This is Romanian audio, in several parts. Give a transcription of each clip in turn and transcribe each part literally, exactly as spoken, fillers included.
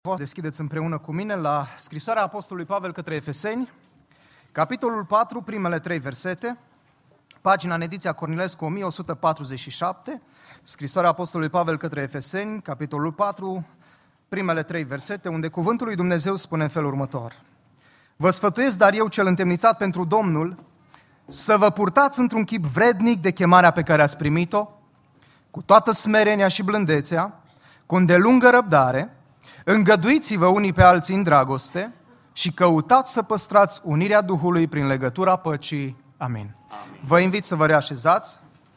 Deschideți împreună cu mine la scrisoarea Apostolului Pavel către Efeseni, capitolul patru, primele trei versete, pagina în ediția Cornilescu o mie o sută patruzeci și șapte, scrisoarea Apostolului Pavel către Efeseni, capitolul patru, primele trei versete, unde cuvântul lui Dumnezeu spune în felul următor: Vă sfătuiesc, dar eu cel întemnițat pentru Domnul, să vă purtați într-un chip vrednic de chemarea pe care ați primit-o, cu toată smerenia și blândețea, cu îndelungă răbdare, îngăduiți-vă unii pe alții în dragoste și căutați să păstrați unirea Duhului prin legătura păcii. Amin. Amin. Vă invit să vă reașezați.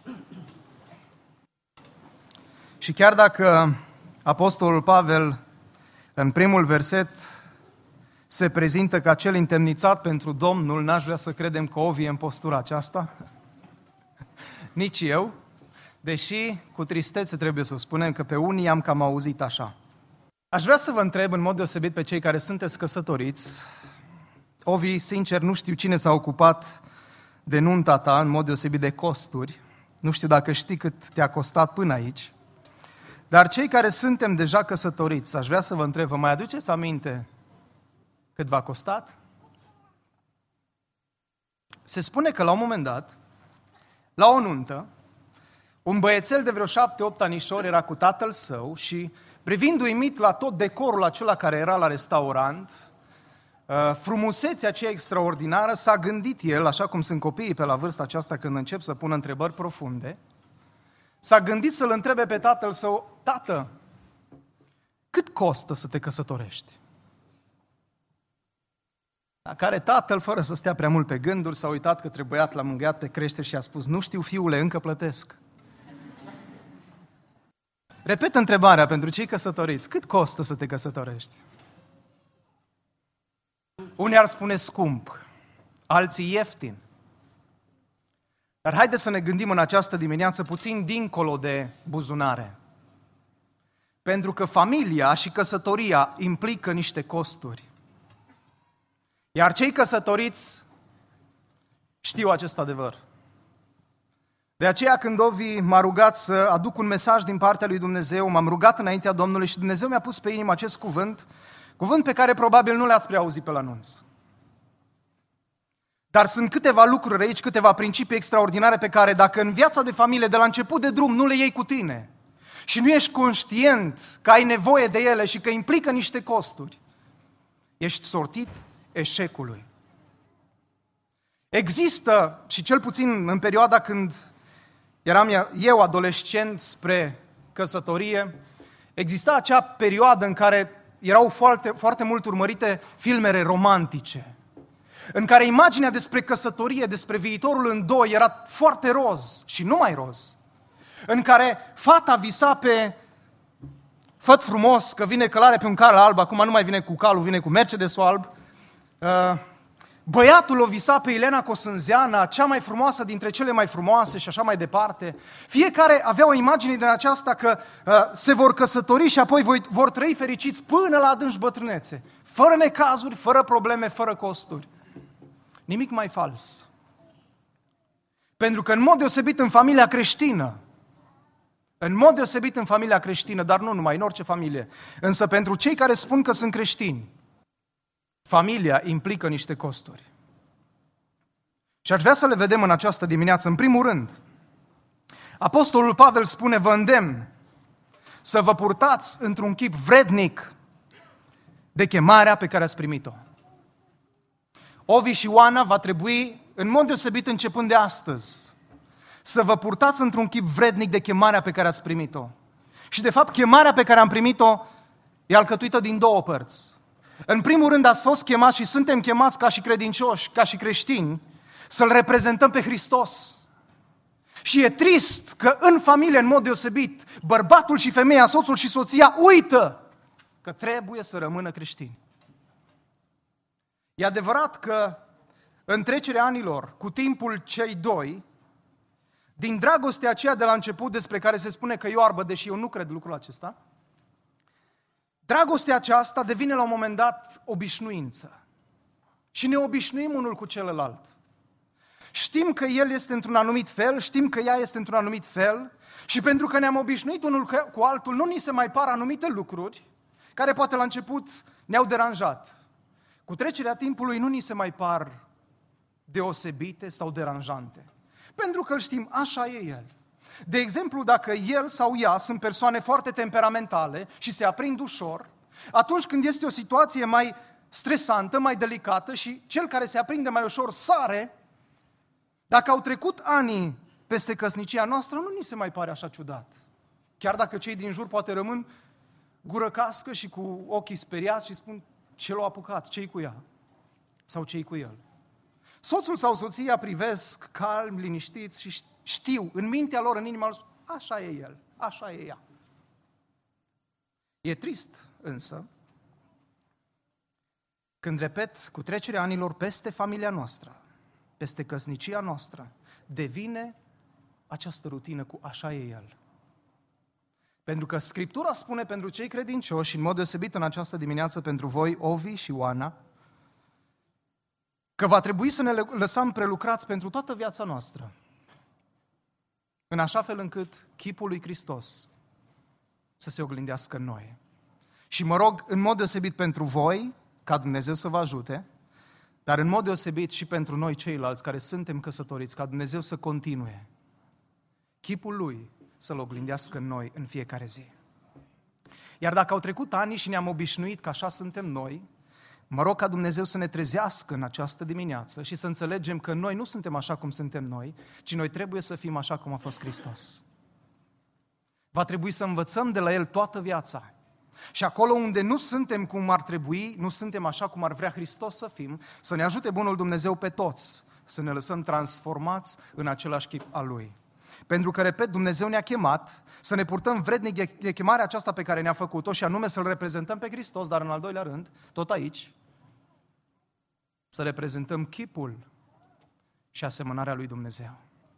Și chiar dacă Apostolul Pavel în primul verset se prezintă ca cel întemnițat pentru Domnul, n-aș vrea să credem că Ovi e în postura aceasta. Nici eu, deși cu tristețe trebuie să spunem că pe unii am cam auzit așa. Aș vrea să vă întreb în mod deosebit pe cei care sunteți căsătoriți. Ovi, sincer, nu știu cine s-a ocupat de nunta ta, în mod deosebit de costuri. Nu știu dacă știi cât te-a costat până aici. Dar cei care suntem deja căsătoriți, aș vrea să vă întreb, vă mai aduceți aminte cât v-a costat? Se spune că la un moment dat, la o nuntă, un băiețel de vreo șapte-opt anișori era cu tatăl său și, privind uimit la tot decorul acela care era la restaurant, frumusețea aceea extraordinară, s-a gândit el, așa cum sunt copiii pe la vârsta aceasta când încep să pună întrebări profunde, s-a gândit să-l întrebe pe tatăl său: Tată, cât costă să te căsătorești? La care tatăl, fără să stea prea mult pe gânduri, s-a uitat către băiat, l-a mângâiat pe crește și a spus: Nu știu, fiule, încă plătesc. Repet întrebarea pentru cei căsătoriți: cât costă să te căsătorești? Unii ar spune scump, alții ieftin. Dar haideți să ne gândim în această dimineață puțin dincolo de buzunare. Pentru că familia și căsătoria implică niște costuri. Iar cei căsătoriți știu acest adevăr. De aceea când Ovi m-a rugat să aduc un mesaj din partea lui Dumnezeu, m-am rugat înaintea Domnului și Dumnezeu mi-a pus pe inimă acest cuvânt, cuvânt pe care probabil nu le-ați prea auzit pe la anunț. Dar sunt câteva lucruri aici, câteva principii extraordinare pe care dacă în viața de familie de la început de drum nu le iei cu tine și nu ești conștient că ai nevoie de ele și că implică niște costuri, ești sortit eșecului. Există, și cel puțin în perioada când eram eu adolescent spre căsătorie, exista acea perioadă în care erau foarte, foarte mult urmărite filmele romantice, în care imaginea despre căsătorie, despre viitorul în doi era foarte roz și nu mai roz, în care fata visa pe făt frumos că vine călare pe un cal alb, acum nu mai vine cu calul, vine cu Mercedes-ul alb, băiatul o visa pe Elena Cosânzeana, cea mai frumoasă dintre cele mai frumoase și așa mai departe. Fiecare avea o imagine din aceasta că uh, se vor căsători și apoi voi, vor trăi fericiți până la adânci bătrânețe, fără necazuri, fără probleme, fără costuri. Nimic mai fals. Pentru că în mod deosebit în familia creștină, în mod deosebit în familia creștină, dar nu numai, în orice familie, însă pentru cei care spun că sunt creștini, familia implică niște costuri. Și aș vrea să le vedem în această dimineață. În primul rând, Apostolul Pavel spune: vă îndemn să vă purtați într-un chip vrednic de chemarea pe care ați primit-o. Ovi și Oana, va trebui, în mod deosebit începând de astăzi, să vă purtați într-un chip vrednic de chemarea pe care ați primit-o. Și de fapt, chemarea pe care am primit-o e alcătuită din două părți. În primul rând ați fost chemați și suntem chemați ca și credincioși, ca și creștini, să-L reprezentăm pe Hristos. Și e trist că în familie, în mod deosebit, bărbatul și femeia, soțul și soția uită că trebuie să rămână creștini. E adevărat că în trecerea anilor, cu timpul cei doi, din dragostea aceea de la început despre care se spune că e oarbă, deși eu nu cred lucrul acesta, dragostea aceasta devine la un moment dat obișnuință. Și ne obișnuim unul cu celălalt. Știm că el este într-un anumit fel, știm că ea este într-un anumit fel și pentru că ne-am obișnuit unul cu altul, nu ni se mai par anumite lucruri care poate la început ne-au deranjat. Cu trecerea timpului nu ni se mai par deosebite sau deranjante. Pentru că îl știm, așa e el. De exemplu, dacă el sau ea sunt persoane foarte temperamentale și se aprind ușor, atunci când este o situație mai stresantă, mai delicată și cel care se aprinde mai ușor sare, dacă au trecut ani peste căsnicia noastră, nu ni se mai pare așa ciudat. Chiar dacă cei din jur poate rămân gură cască și cu ochii speriați și spun, ce l-a apucat, ce-i cu ea? Sau ce-i cu el? Soțul sau soția privesc calm, liniștiți și știu, în mintea lor, în inima lor, așa e el, așa e ea. E trist, însă, când, repet, cu trecerea anilor peste familia noastră, peste căsnicia noastră, devine această rutină cu așa e el. Pentru că Scriptura spune pentru cei credincioși, și în mod deosebit în această dimineață pentru voi, Ovi și Oana, că va trebui să ne lăsăm prelucrați pentru toată viața noastră, în așa fel încât chipul lui Hristos să se oglindească în noi. Și mă rog în mod deosebit pentru voi, ca Dumnezeu să vă ajute, dar în mod deosebit și pentru noi ceilalți care suntem căsătoriți, ca Dumnezeu să continue chipul lui să-l oglindească în noi în fiecare zi. Iar dacă au trecut ani și ne-am obișnuit că așa suntem noi, mă rog ca Dumnezeu să ne trezească în această dimineață și să înțelegem că noi nu suntem așa cum suntem noi, ci noi trebuie să fim așa cum a fost Hristos. Va trebui să învățăm de la El toată viața. Și acolo unde nu suntem cum ar trebui, nu suntem așa cum ar vrea Hristos să fim, să ne ajute Bunul Dumnezeu pe toți, să ne lăsăm transformați în același chip al Lui. Pentru că, repet, Dumnezeu ne-a chemat să ne purtăm vrednic de chemarea aceasta pe care ne-a făcut-o și anume să-L reprezentăm pe Hristos, dar în al doilea rând, tot aici, să reprezentăm chipul și asemănarea lui Dumnezeu.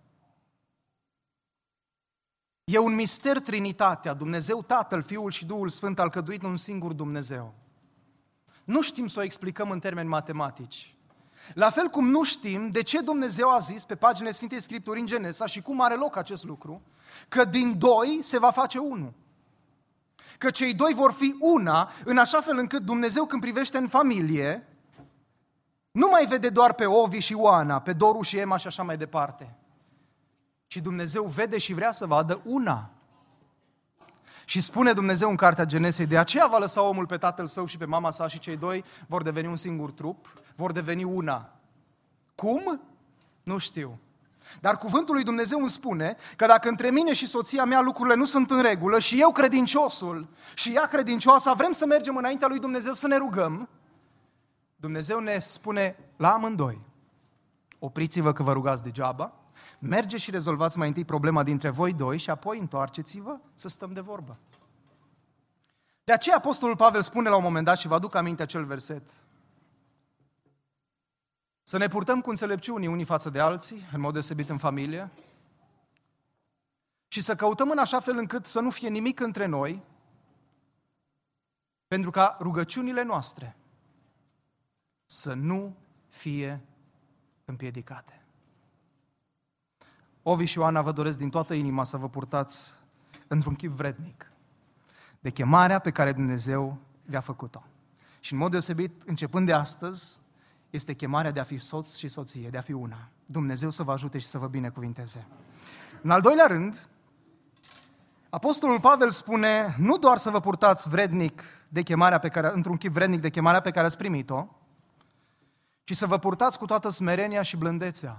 E un mister Trinitatea, Dumnezeu Tatăl, Fiul și Duhul Sfânt alcătuit în un singur Dumnezeu. Nu știm să o explicăm în termeni matematici. La fel cum nu știm de ce Dumnezeu a zis pe paginile Sfintei Scripturi în Genesa și cum are loc acest lucru, că din doi se va face unul. Că cei doi vor fi una, în așa fel încât Dumnezeu când privește în familie, nu mai vede doar pe Ovi și Oana, pe Doru și Ema și așa mai departe, ci Dumnezeu vede și vrea să vadă una. Și spune Dumnezeu în cartea Genesei, de aceea va lăsa omul pe tatăl său și pe mama sa și cei doi vor deveni un singur trup, vor deveni una. Cum? Nu știu. Dar cuvântul lui Dumnezeu îmi spune că dacă între mine și soția mea lucrurile nu sunt în regulă și eu credinciosul și ea credincioasa vrem să mergem înaintea lui Dumnezeu să ne rugăm, Dumnezeu ne spune la amândoi, opriți-vă că vă rugați degeaba, mergeți și rezolvați mai întâi problema dintre voi doi și apoi întoarceți-vă să stăm de vorbă. De aceea Apostolul Pavel spune la un moment dat, și vă aduc aminte acel verset, să ne purtăm cu înțelepciune unii față de alții, în mod deosebit în familie, și să căutăm în așa fel încât să nu fie nimic între noi, pentru ca rugăciunile noastre să nu fie împiedicate. Ovi și Oana, vă doresc din toată inima să vă purtați într-un chip vrednic de chemarea pe care Dumnezeu vi-a făcut-o. Și în mod deosebit, începând de astăzi, este chemarea de a fi soț și soție, de a fi una. Dumnezeu să vă ajute și să vă binecuvinteze. În al doilea rând, Apostolul Pavel spune, nu doar să vă purtați vrednic de chemarea pe care, într-un chip vrednic de chemarea pe care ați primit-o, ci să vă purtați cu toată smerenia și blândețea.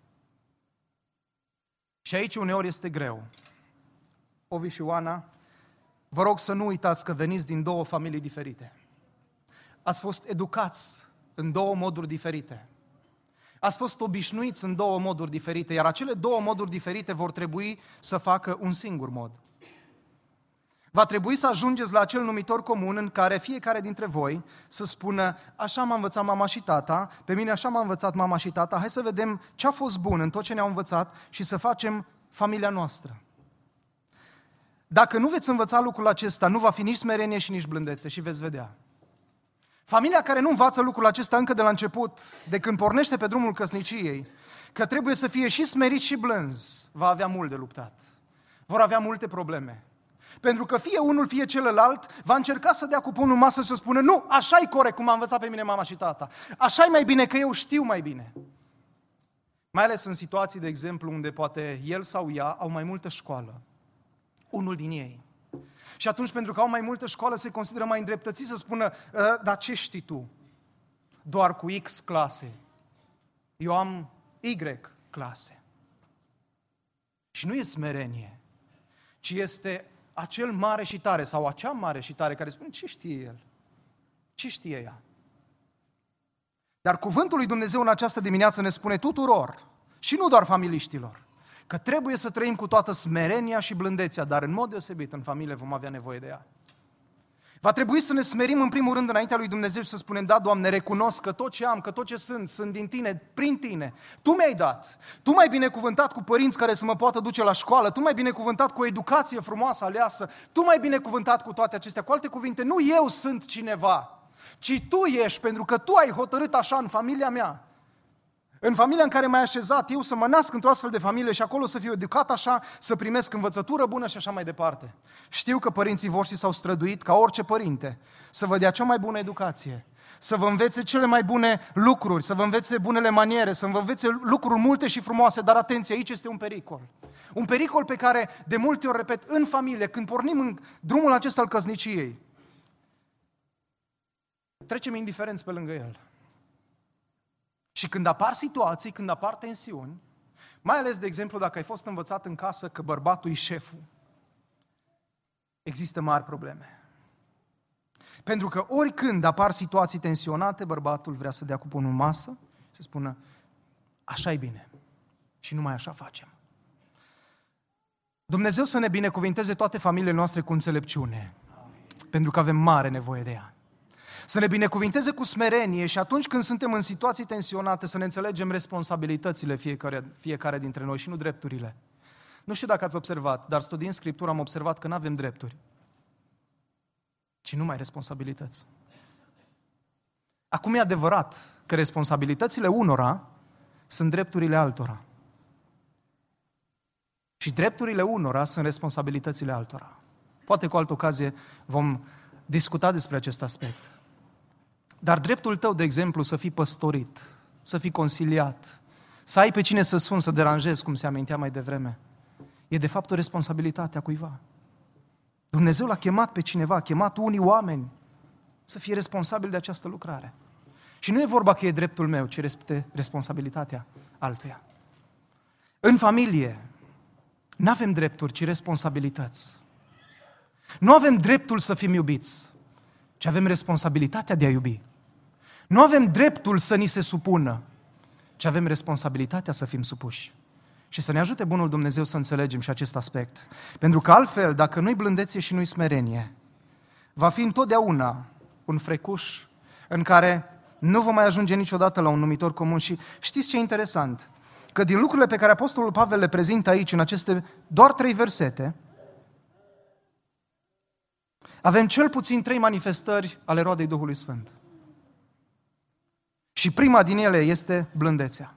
Și aici uneori este greu. Ovi și Oana, vă rog să nu uitați că veniți din două familii diferite. Ați fost educați în două moduri diferite. Ați fost obișnuiți în două moduri diferite, iar acele două moduri diferite vor trebui să facă un singur mod. Va trebui să ajungeți la acel numitor comun în care fiecare dintre voi să spună, așa m-a învățat mama și tata, pe mine așa m-a învățat mama și tata, hai să vedem ce a fost bun în tot ce ne-au învățat și să facem familia noastră. Dacă nu veți învăța lucrul acesta, nu va fi nici smerenie și nici blândețe și veți vedea. Familia care nu învață lucrul acesta încă de la început, de când pornește pe drumul căsniciei, că trebuie să fie și smerit și blânz, va avea mult de luptat. Vor avea multe probleme. Pentru că fie unul, fie celălalt va încerca să dea cu pumnul în masă și să spună nu, așa-i corect, cum m-a învățat pe mine mama și tata. Așa-i mai bine, că eu știu mai bine. Mai ales în situații, de exemplu, unde poate el sau ea au mai multă școală. Unul din ei. Și atunci, pentru că au mai multă școală, se consideră mai îndreptățit să spună, dar ce știi tu? Doar cu X clase. Eu am Y clase. Și nu e smerenie, ci este acel mare și tare sau acea mare și tare care spune, ce știe el? Ce știe ea? Dar cuvântul lui Dumnezeu în această dimineață ne spune tuturor, și nu doar familiștilor, că trebuie să trăim cu toată smerenia și blândețea, dar în mod deosebit în familie vom avea nevoie de ea. Va trebui să ne smerim în primul rând înaintea lui Dumnezeu și să spunem, da, Doamne, recunosc că tot ce am, că tot ce sunt, sunt din Tine, prin Tine. Tu mi-ai dat. Tu m-ai binecuvântat cu părinți care să mă poată duce la școală. Tu m-ai binecuvântat cu o educație frumoasă aleasă. Tu m-ai binecuvântat cu toate acestea. Cu alte cuvinte, nu eu sunt cineva, ci Tu ești, pentru că Tu ai hotărât așa în familia mea. În familia în care m-ai așezat, eu să mă nasc într-o astfel de familie și acolo să fiu educat așa, să primesc învățătură bună și așa mai departe. Știu că părinții voștri s-au străduit, ca orice părinte, să vă dea cea mai bună educație, să vă învețe cele mai bune lucruri, să vă învețe bunele maniere, să vă învețe lucruri multe și frumoase, dar atenție, aici este un pericol. Un pericol pe care de multe ori, repet, în familie, când pornim în drumul acesta al căsniciei, trecem indiferenți pe lângă el. Și când apar situații, când apar tensiuni, mai ales, de exemplu, dacă ai fost învățat în casă că bărbatul e șeful, există mari probleme. Pentru că oricând apar situații tensionate, bărbatul vrea să dea cu pumnul în masă și să spună, așa e bine și numai așa facem. Dumnezeu să ne binecuvinteze toate familiile noastre cu înțelepciune, pentru că avem mare nevoie de ea. Să ne binecuvinteze cu smerenie și atunci când suntem în situații tensionate să ne înțelegem responsabilitățile fiecare, fiecare dintre noi și nu drepturile. Nu știu dacă ați observat, dar studiind Scriptura am observat că nu avem drepturi, ci numai responsabilități. Acum e adevărat că responsabilitățile unora sunt drepturile altora. Și drepturile unora sunt responsabilitățile altora. Poate cu altă ocazie vom discuta despre acest aspect. Dar dreptul tău, de exemplu, să fii păstorit, să fii consiliat, să ai pe cine să suni, să deranjezi, cum se amintea mai devreme, e de fapt o responsabilitate a cuiva. Dumnezeu l-a chemat pe cineva, a chemat unii oameni să fie responsabili de această lucrare. Și nu e vorba că e dreptul meu, ci este responsabilitatea altuia. În familie, nu avem drepturi, ci responsabilități. Nu avem dreptul să fim iubiți, ci avem responsabilitatea de a iubi. Nu avem dreptul să ni se supună, ci avem responsabilitatea să fim supuși. Și să ne ajute bunul Dumnezeu să înțelegem și acest aspect. Pentru că altfel, dacă nu-i blândețe și nu-i smerenie, va fi întotdeauna un frecuș în care nu vom mai ajunge niciodată la un numitor comun. Și știți ce e interesant? Că din lucrurile pe care Apostolul Pavel le prezintă aici, în aceste doar trei versete, avem cel puțin trei manifestări ale roadei Duhului Sfânt. Și prima din ele este blândețea.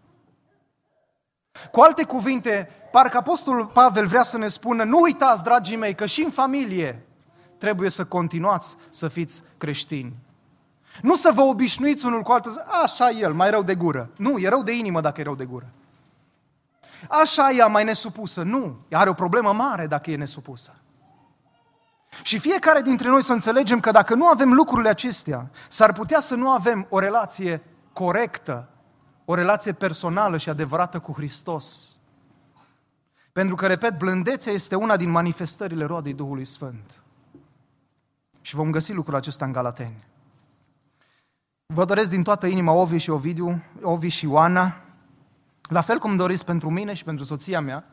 Cu alte cuvinte, parcă Apostolul Pavel vrea să ne spună, nu uitați, dragii mei, că și în familie trebuie să continuați să fiți creștini. Nu să vă obișnuiți unul cu altul, așa el, mai rău de gură. Nu, e rău de inimă dacă e rău de gură. Așa ea, mai nesupusă. Nu, are o problemă mare dacă e nesupusă. Și fiecare dintre noi să înțelegem că dacă nu avem lucrurile acestea, s-ar putea să nu avem o relație corectă, o relație personală și adevărată cu Hristos. Pentru că, repet, blândețea este una din manifestările roadei Duhului Sfânt. Și vom găsi lucrul acesta în Galateni. Vă doresc din toată inima Ovi și Ovidiu, Ovi și Ioana, la fel cum doriți pentru mine și pentru soția mea,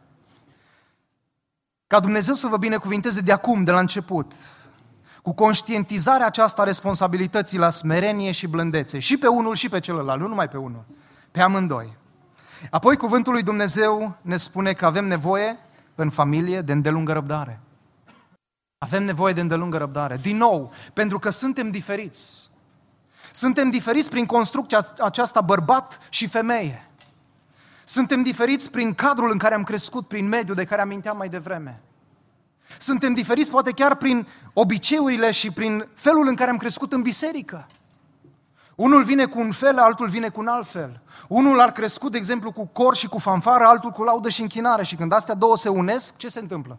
ca Dumnezeu să vă binecuvinteze de acum, de la început, cu conștientizarea aceasta a responsabilității la smerenie și blândețe, și pe unul și pe celălalt, nu numai pe unul, pe amândoi. Apoi cuvântul lui Dumnezeu ne spune că avem nevoie în familie de îndelungă răbdare. Avem nevoie de îndelungă răbdare. Din nou, pentru că suntem diferiți. Suntem diferiți prin construcția aceasta bărbat și femeie. Suntem diferiți prin cadrul în care am crescut, prin mediul de care aminteam mai devreme. Suntem diferiți poate chiar prin obiceiurile și prin felul în care am crescut în biserică. Unul vine cu un fel, altul vine cu un alt fel. Unul a crescut, de exemplu, cu cor și cu fanfară, altul cu laudă și închinare. Și când astea două se unesc, ce se întâmplă?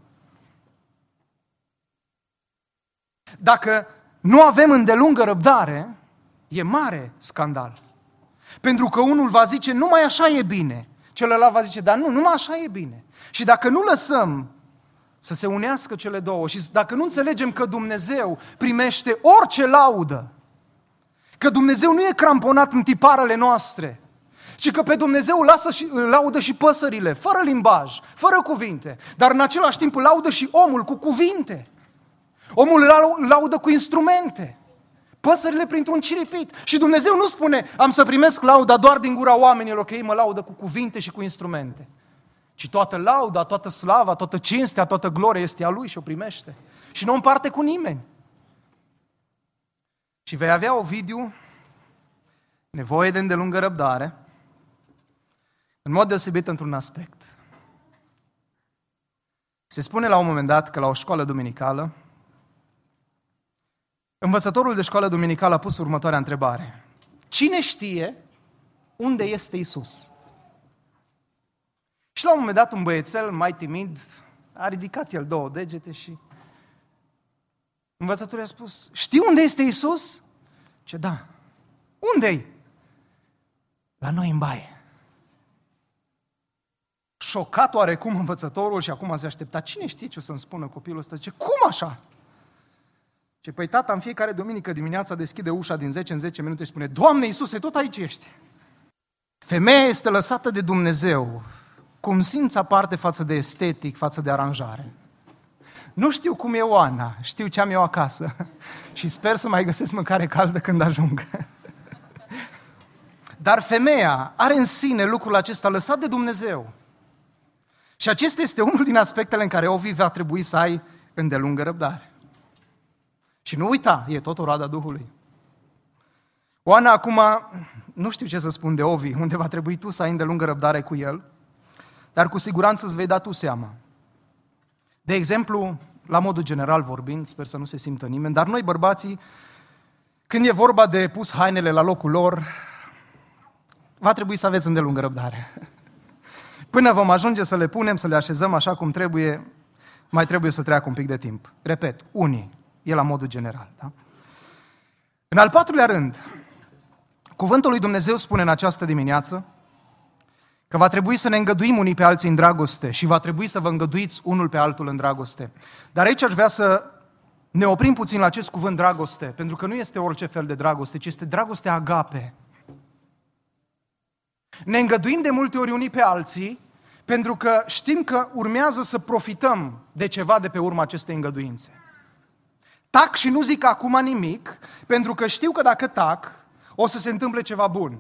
Dacă nu avem îndelungă răbdare, e mare scandal. Pentru că unul va zice, numai așa e bine. Celălalt va zice, dar nu, numai așa e bine. Și dacă nu lăsăm să se unească cele două și dacă nu înțelegem că Dumnezeu primește orice laudă, că Dumnezeu nu e cramponat în tiparele noastre, ci că pe Dumnezeu lasă și, laudă și păsările, fără limbaj, fără cuvinte, dar în același timp laudă și omul cu cuvinte. Omul îl laudă cu instrumente, păsările printr-un ciripit. Și Dumnezeu nu spune, am să primesc lauda doar din gura oamenilor, că ei mă laudă cu cuvinte și cu instrumente. Ci toată lauda, toată slava, toată cinstea, toată gloria este a Lui și o primește. Și nu o împarte cu nimeni. Și vei avea, Ovidiu, nevoie de îndelungă răbdare, în mod deosebit într-un aspect. Se spune la un moment dat că la o școală duminicală, învățătorul de școală duminicală a pus următoarea întrebare. Cine știe unde este Iisus? Și la un moment dat un băiețel mai timid a ridicat el două degete și învățătorul i-a spus, știi unde este Iisus? Ce da. Unde-i? La noi în baie. Șocat oarecum învățătorul și acum se aștepta, cine știe ce o să-mi spună copilul ăsta? Zice, cum așa? Ce păi tata în fiecare duminică dimineața deschide ușa din zece în zece minute și spune, Doamne Iisuse, tot aici ești. Femeia este lăsată de Dumnezeu cu un simț aparte față de estetic, față de aranjare. Nu știu cum e Oana, știu ce am eu acasă și sper să mai găsesc mâncare caldă când ajung. Dar femeia are în sine lucrul acesta lăsat de Dumnezeu. Și acesta este unul din aspectele în care Ovi va trebui să ai îndelungă răbdare. Și nu uita, e tot o roadă a Duhului. Oana, acum, nu știu ce să spun de Ovi, unde va trebui tu să ai îndelungă răbdare cu el, dar cu siguranță îți vei da tu seama. De exemplu, la modul general vorbind, sper să nu se simtă nimeni, dar noi bărbații, când e vorba de pus hainele la locul lor, va trebui să aveți îndelungă răbdare. Până vom ajunge să le punem, să le așezăm așa cum trebuie, mai trebuie să treacă un pic de timp. Repet, unii, e la modul general. Da? În al patrulea rând, cuvântul lui Dumnezeu spune în această dimineață că va trebui să ne îngăduim unii pe alții în dragoste și va trebui să vă îngăduiți unul pe altul în dragoste. Dar aici aș vrea să ne oprim puțin la acest cuvânt dragoste, pentru că nu este orice fel de dragoste, ci este dragostea agape. Ne îngăduim de multe ori unii pe alții, pentru că știm că urmează să profităm de ceva de pe urma acestei îngăduințe. Tac și nu zic acum nimic, pentru că știu că dacă tac, o să se întâmple ceva bun.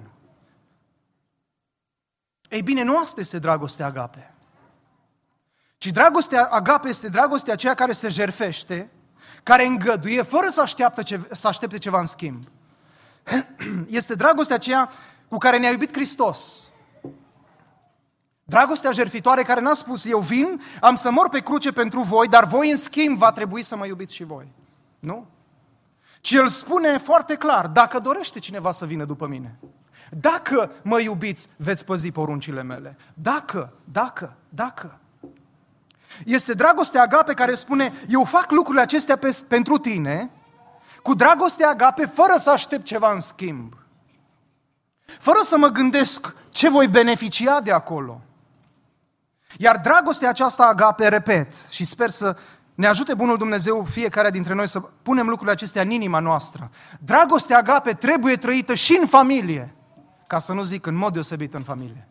Ei bine, nu asta este dragostea agape. Ci dragostea agape este dragostea aceea care se jertfește, care îngăduie fără să, așteaptă ce, să aștepte ceva în schimb. Este dragostea aceea cu care ne-a iubit Hristos. Dragostea jertfitoare care n-a spus, eu vin, am să mor pe cruce pentru voi, dar voi în schimb va trebui să mă iubiți și voi. Nu? Ci El spune foarte clar, dacă dorește cineva să vină după mine, dacă mă iubiți, veți păzi poruncile mele. Dacă, dacă, dacă. Este dragostea agape care spune, eu fac lucrurile acestea pe, pentru tine, cu dragostea agape, fără să aștept ceva în schimb. Fără să mă gândesc ce voi beneficia de acolo. Iar dragostea aceasta agape, repet, și sper să ne ajute bunul Dumnezeu fiecare dintre noi să punem lucrurile acestea în inima noastră. Dragostea agape trebuie trăită și în familie, ca să nu zic în mod deosebit în familie.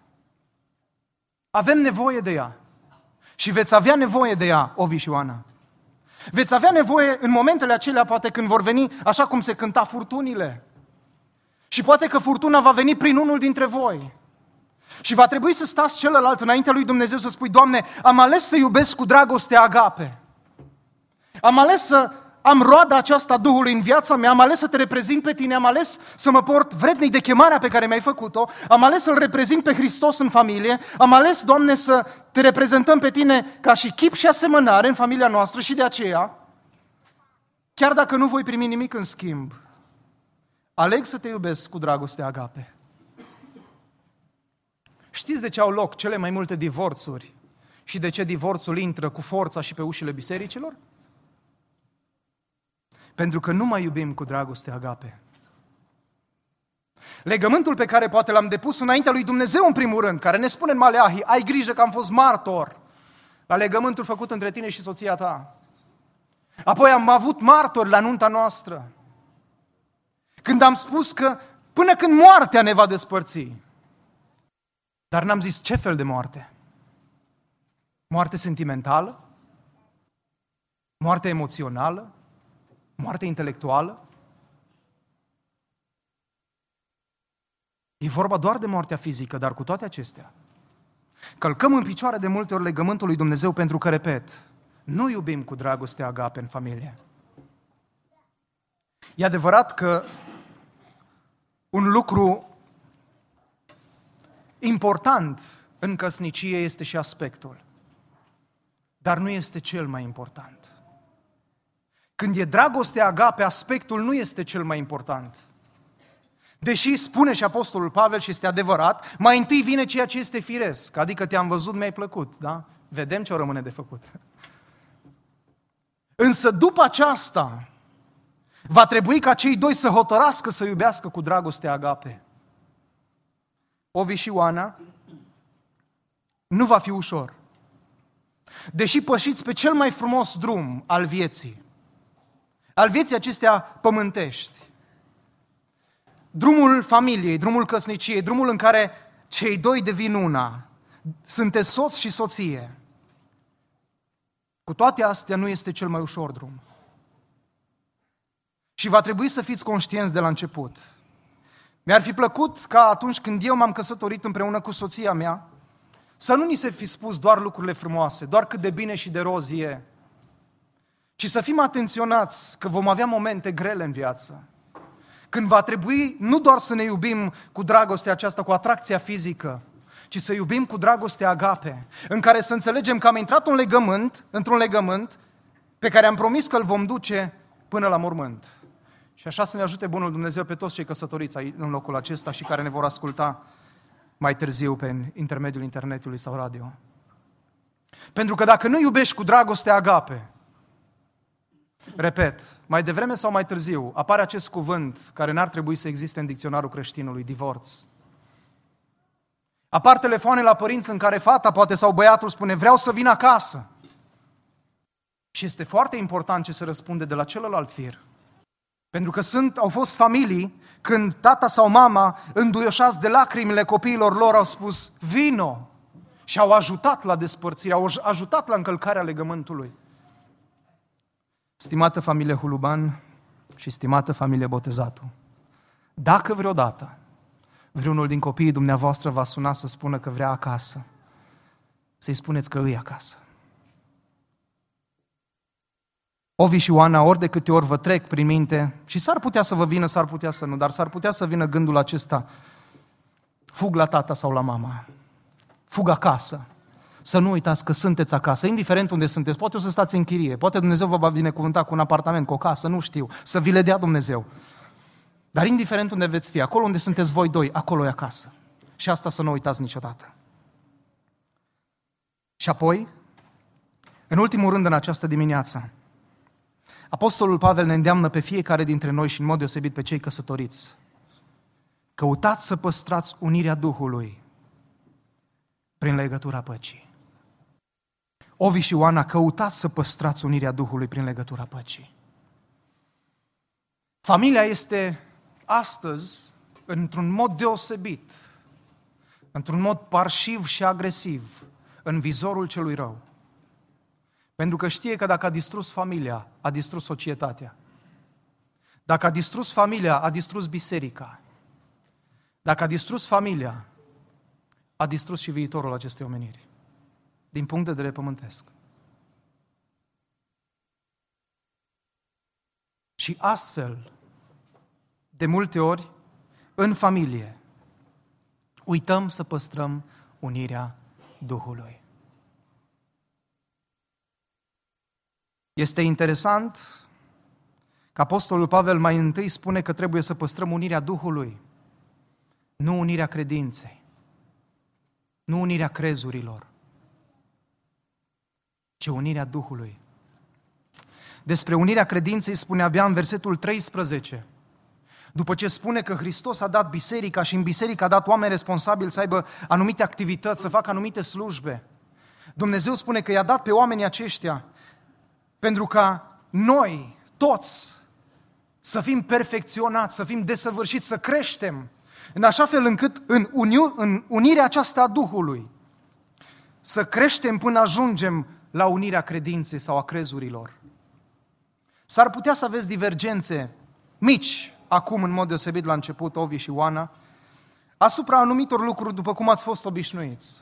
Avem nevoie de ea. Și veți avea nevoie de ea, Ovi și Oana. Veți avea nevoie în momentele acelea, poate când vor veni, așa cum se cânta, furtunile. Și poate că furtuna va veni prin unul dintre voi. Și va trebui să stați celălalt înaintea lui Dumnezeu să spui, Doamne, am ales să iubesc cu dragoste agape. Am ales să am roada aceasta Duhului în viața mea, am ales să te reprezint pe tine, am ales să mă port vrednic de chemarea pe care mi-ai făcut-o, am ales să-L reprezint pe Hristos în familie, am ales, Doamne, să te reprezentăm pe tine ca și chip și asemănare în familia noastră și de aceea, chiar dacă nu voi primi nimic în schimb, aleg să te iubesc cu dragoste agape. Știți de ce au loc cele mai multe divorțuri și de ce divorțul intră cu forța și pe ușile bisericilor? Pentru că nu mai iubim cu dragoste agape. Legământul pe care poate l-am depus înaintea lui Dumnezeu în primul rând, care ne spune în Maleahi, ai grijă că am fost martor la legământul făcut între tine și soția ta. Apoi am avut martori la nunta noastră, când am spus că până când moartea ne va despărți. Dar n-am zis ce fel de moarte. Moarte sentimentală? Moarte emoțională? Moarte intelectuală? E vorba doar de moartea fizică, dar cu toate acestea, călcăm în picioare de multe ori legământul lui Dumnezeu pentru că, repet, nu iubim cu dragoste agape în familie. E adevărat că un lucru important în căsnicie este și aspectul, dar nu este cel mai important. Când e dragoste agape, aspectul nu este cel mai important. Deși spune și Apostolul Pavel și este adevărat, mai întâi vine ceea ce este firesc, adică te-am văzut, mi-ai plăcut, da? Vedem ce o rămâne de făcut. Însă după aceasta, va trebui ca cei doi să hotărască să iubească cu dragoste agape. Ovi și Oana, nu va fi ușor. Deși pășiți pe cel mai frumos drum al vieții, al vieții acestea pământești, drumul familiei, drumul căsniciei, drumul în care cei doi devin una, sunteți soț și soție. Cu toate astea nu este cel mai ușor drum. Și va trebui să fiți conștienți de la început. Mi-ar fi plăcut ca atunci când eu m-am căsătorit împreună cu soția mea, să nu ni se fi spus doar lucrurile frumoase, doar cât de bine și de roz e, ci să fim atenționați că vom avea momente grele în viață, când va trebui nu doar să ne iubim cu dragostea aceasta, cu atracția fizică, ci să iubim cu dragoste agape, în care să înțelegem că am intrat un legământ, într-un legământ pe care am promis că îl vom duce până la mormânt. Și așa să ne ajute bunul Dumnezeu pe toți cei căsătoriți în locul acesta și care ne vor asculta mai târziu pe intermediul internetului sau radio. Pentru că dacă nu iubești cu dragoste agape, repet, mai devreme sau mai târziu apare acest cuvânt care n-ar trebui să existe în dicționarul creștinului, divorț. Apar telefoane la părinți în care fata poate sau băiatul spune vreau să vin acasă. Și este foarte important ce se răspunde de la celălalt fir. Pentru că sunt, au fost familii când tata sau mama, înduioșați de lacrimile copiilor lor, au spus vino și au ajutat la despărțire, au ajutat la încălcarea legământului. Stimată familie Huluban și stimată familie Botezatu, dacă vreodată vreunul din copiii dumneavoastră va suna să spună că vrea acasă, să-i spuneți că îi acasă. Ovi și Oana, ori de câte ori vă trec prin minte, și s-ar putea să vă vină, s-ar putea să nu, dar s-ar putea să vină gândul acesta, fug la tata sau la mama, fug acasă, să nu uitați că sunteți acasă, indiferent unde sunteți, poate o să stați în chirie, poate Dumnezeu vă va binecuvânta cu un apartament, cu o casă, nu știu, să vi le dea Dumnezeu. Dar indiferent unde veți fi, acolo unde sunteți voi doi, acolo e acasă. Și asta să nu uitați niciodată. Și apoi, în ultimul rând în această dimineață, Apostolul Pavel ne îndeamnă pe fiecare dintre noi și în mod deosebit pe cei căsătoriți. Căutați să păstrați unirea Duhului prin legătura păcii. Ovi și Oana, căutați să păstrați unirea Duhului prin legătura păcii. Familia este astăzi, într-un mod deosebit, într-un mod parșiv și agresiv, în vizorul celui rău. Pentru că știe că dacă a distrus familia, a distrus societatea. Dacă a distrus familia, a distrus biserica. Dacă a distrus familia, a distrus și viitorul acestei omeniri, din punct de vedere pământesc. Și astfel, de multe ori, în familie, uităm să păstrăm unirea Duhului. Este interesant că Apostolul Pavel mai întâi spune că trebuie să păstrăm unirea Duhului, nu unirea credinței, nu unirea crezurilor, ci unirea Duhului. Despre unirea credinței spune abia în versetul treisprezece. După ce spune că Hristos a dat biserica și în biserică a dat oameni responsabili să aibă anumite activități, să facă anumite slujbe, Dumnezeu spune că i-a dat pe oamenii aceștia pentru ca noi, toți, să fim perfecționați, să fim desăvârșiți, să creștem, în așa fel încât în, uni- în unirea aceasta a Duhului, să creștem până ajungem la unirea credinței sau a crezurilor. S-ar putea să aveți divergențe mici, acum în mod deosebit la început, Ovi și Oana, asupra anumitor lucruri după cum ați fost obișnuiți.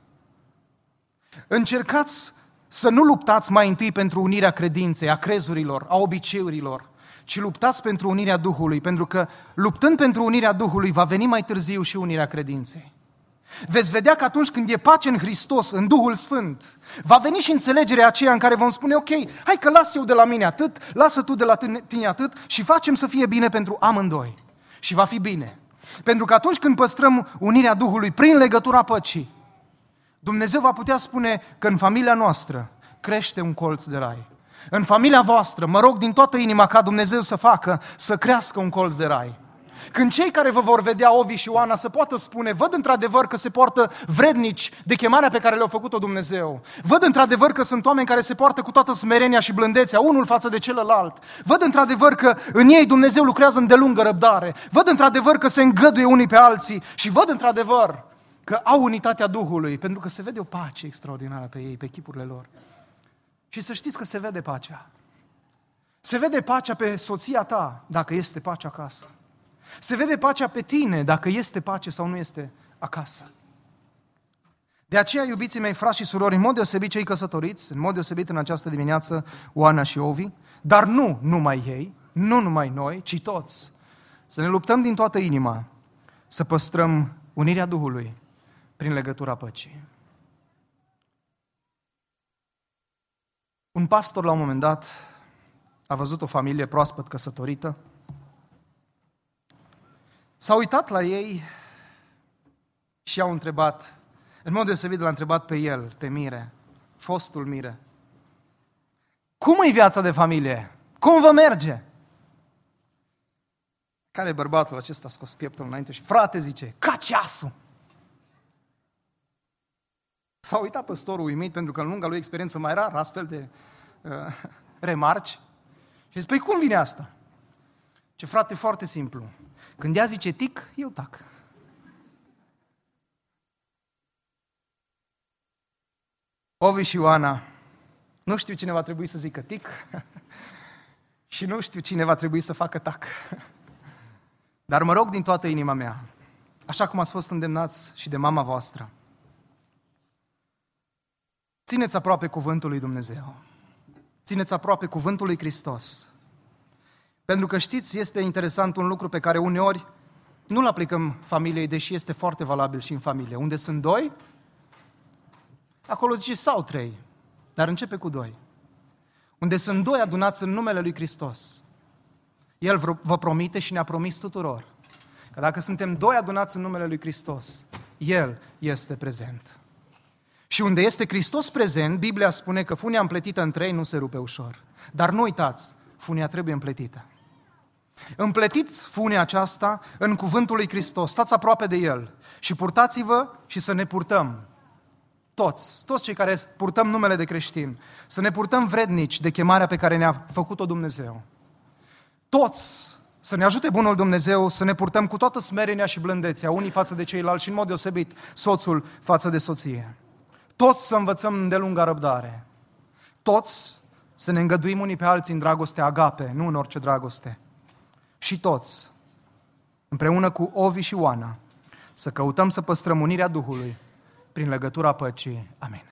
Încercați să nu luptați mai întâi pentru unirea credinței, a crezurilor, a obiceiurilor, ci luptați pentru unirea Duhului, pentru că luptând pentru unirea Duhului va veni mai târziu și unirea credinței. Veți vedea că atunci când e pace în Hristos, în Duhul Sfânt, va veni și înțelegerea aceea în care vom spune, ok, hai că las eu de la mine atât, lasă tu de la tine atât și facem să fie bine pentru amândoi. Și va fi bine. Pentru că atunci când păstrăm unirea Duhului prin legătura păcii, Dumnezeu va putea spune că în familia noastră crește un colț de rai. În familia voastră, mă rog din toată inima ca Dumnezeu să facă, să crească un colț de rai. Când cei care vă vor vedea, Ovi și Oana, să poată spune, văd într-adevăr că se poartă vrednici de chemarea pe care le-a făcut-o Dumnezeu. Văd într-adevăr că sunt oameni care se poartă cu toată smerenia și blândețea, unul față de celălalt. Văd într-adevăr că în ei Dumnezeu lucrează îndelungă răbdare. Văd într-adevăr că se îngăduie unii pe alții și văd într-adevăr că au unitatea Duhului, pentru că se vede o pace extraordinară pe ei, pe chipurile lor. Și să știți că se vede pacea. Se vede pacea pe soția ta, dacă este pace acasă. Se vede pacea pe tine, dacă este pace sau nu este acasă. De aceea, iubiții mei, frați și surori, în mod deosebit cei căsătoriți, în mod deosebit în această dimineață, Oana și Ovi, dar nu numai ei, nu numai noi, ci toți, să ne luptăm din toată inima, să păstrăm unirea Duhului prin legătura păcii. Un pastor, la un moment dat, a văzut o familie proaspăt căsătorită, s-a uitat la ei și i-au întrebat, în mod deosebit l-a întrebat pe el, pe Mire, fostul Mire, cum e viața de familie? Cum vă merge? Care bărbatul acesta a scos pieptul înainte și, frate, zice, ca ceasul. S-a uitat păstorul uimit, pentru că în lunga lui experiență mai rar astfel de uh, remarci. Și zice, păi cum vine asta? Ce frate, foarte simplu. Când ea zice tic, eu tac. Ovi și Oana, nu știu cine va trebui să zică tic și nu știu cine va trebui să facă tac. Dar mă rog din toată inima mea, așa cum ați fost îndemnați și de mama voastră, țineți aproape cuvântul lui Dumnezeu. Țineți aproape cuvântul lui Hristos. Pentru că știți, este interesant un lucru pe care uneori nu-l aplicăm familiei, deși este foarte valabil și în familie. Unde sunt doi, acolo zice sau trei, dar începe cu doi. Unde sunt doi adunați în numele lui Hristos, El vă promite și ne-a promis tuturor că dacă suntem doi adunați în numele lui Hristos, El este prezent. Și unde este Hristos prezent, Biblia spune că funia împletită în trei nu se rupe ușor. Dar nu uitați, funia trebuie împletită. Împletiți funia aceasta în cuvântul lui Hristos, stați aproape de El și purtați-vă și să ne purtăm. Toți, toți cei care purtăm numele de creștin, să ne purtăm vrednici de chemarea pe care ne-a făcut-o Dumnezeu. Toți să ne ajute bunul Dumnezeu să ne purtăm cu toată smerenia și blândețea, unii față de ceilalți și în mod deosebit soțul față de soție. Toți să învățăm îndelunga răbdare. Toți să ne îngăduim unii pe alții în dragoste agape, nu în orice dragoste. Și toți, împreună cu Ovi și Oana, să căutăm să păstrăm unirea Duhului prin legătura păcii. Amin.